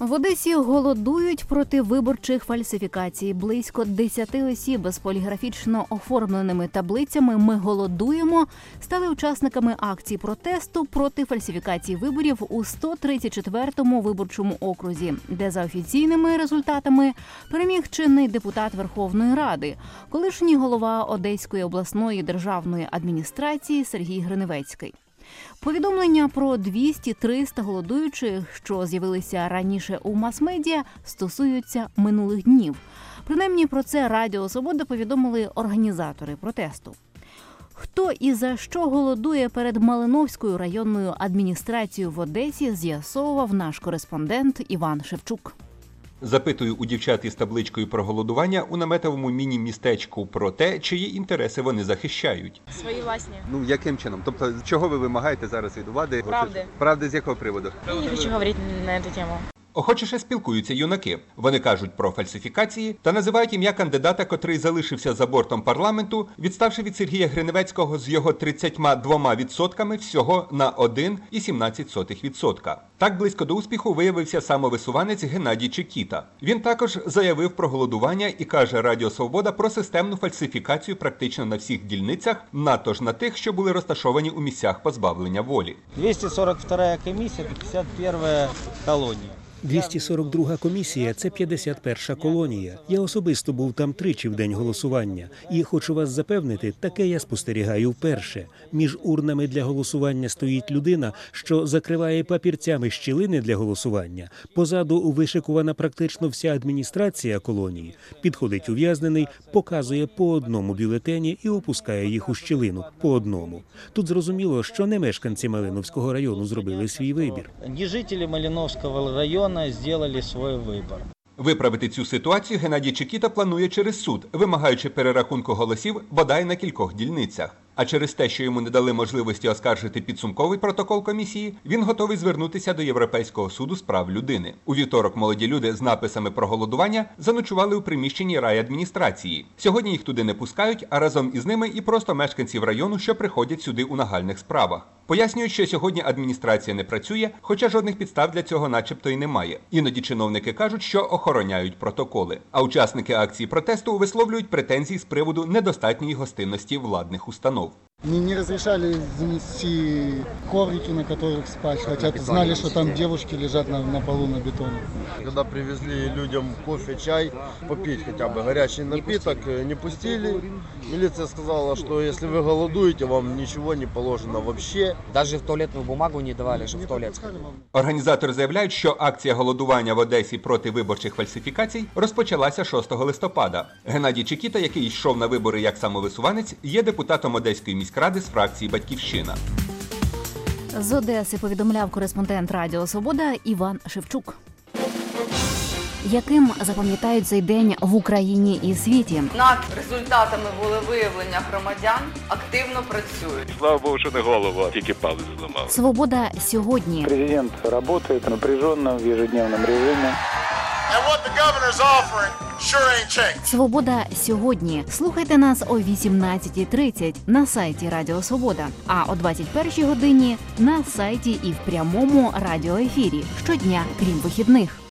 В Одесі голодують проти виборчих фальсифікацій. Близько 10 осіб з поліграфічно оформленими таблицями «Ми голодуємо» стали учасниками акції протесту проти фальсифікації виборів у 134-му виборчому окрузі, де за офіційними результатами переміг чинний депутат Верховної Ради, колишній голова Одеської обласної державної адміністрації Сергій Гриневецький. Повідомлення про 200-300 голодуючих, що з'явилися раніше у мас-медіа, стосуються минулих днів. Принаймні про це Радіо Свобода повідомили організатори протесту. Хто і за що голодує перед Малиновською районною адміністрацією в Одесі, з'ясовував наш кореспондент Іван Шевчук. Запитую у дівчат із табличкою про голодування у наметовому міні-містечку про те, чиї інтереси вони захищають. Свої власні. Яким чином? Тобто, чого ви вимагаєте зараз від влади? Правди. Правди з якого приводу? Я не хочу говорити на цю тему. Охочіше спілкуються юнаки. Вони кажуть про фальсифікації та називають ім'я кандидата, котрий залишився за бортом парламенту, відставши від Сергія Гриневецького з його 32% всього на 1,17%. Так близько до успіху виявився самовисуванець Геннадій Чекіта. Він також заявив про голодування і каже Радіо Свобода про системну фальсифікацію практично на всіх дільницях, надто ж на тих, що були розташовані у місцях позбавлення волі. 242-я комісія, 51-я колонія. 242 комісія – це 51-ша колонія. Я особисто був там тричі в день голосування. І хочу вас запевнити, таке я спостерігаю вперше. Між урнами для голосування стоїть людина, що закриває папірцями щілини для голосування. Позаду вишикувана практично вся адміністрація колонії. Підходить ув'язнений, показує по одному бюлетені і опускає їх у щілину. По одному. Тут зрозуміло, що не мешканці Малиновського району зробили свій вибір. Не жителі Малиновського району зробили свій вибір. Виправити цю ситуацію Геннадій Чекіта планує через суд, вимагаючи перерахунку голосів бодай на кількох дільницях. А через те, що йому не дали можливості оскаржити підсумковий протокол комісії, він готовий звернутися до Європейського суду з прав людини. У вівторок молоді люди з написами про голодування заночували у приміщенні райадміністрації. Сьогодні їх туди не пускають, а разом із ними і просто мешканців району, що приходять сюди у нагальних справах. Пояснюють, що сьогодні адміністрація не працює, хоча жодних підстав для цього начебто й немає. Іноді чиновники кажуть, що охороняють протоколи. А учасники акції протесту висловлюють претензії з приводу недостатньої гостинності владних установ. Не разрешали занести коврики, на которых спать, хотя знали, что там девушки лежат на полу на бетоне. Когда привезли людям кофе, чай, попить хотя бы горячий напиток, не пустили. Милиция сказала, что если вы голодуете, вам ничего не положено вообще. Даже в туалетную бумагу не давали, чтобы в туалет сходить. Організатори заявляють, що акція голодування в Одесі проти виборчих фальсифікацій розпочалася 6 листопада. Геннадій Чекіта, який йшов на вибори як самовисуванець, є депутатом Одеської міськради з фракції «Батьківщина». З Одеси повідомляв кореспондент Радіо Свобода Іван Шевчук. Яким запам'ятають цей день в Україні і світі? Над результатами волевиявлення громадян активно працюють. Слава Богу, що не голову, а тільки палець зламав. Свобода сьогодні. Президент працює напряженно в ежедневному режимі. Свобода сьогодні. Слухайте нас о 18:30 на сайті Радіо Свобода, а о 21:00 годині на сайті і в прямому радіоефірі щодня, крім вихідних.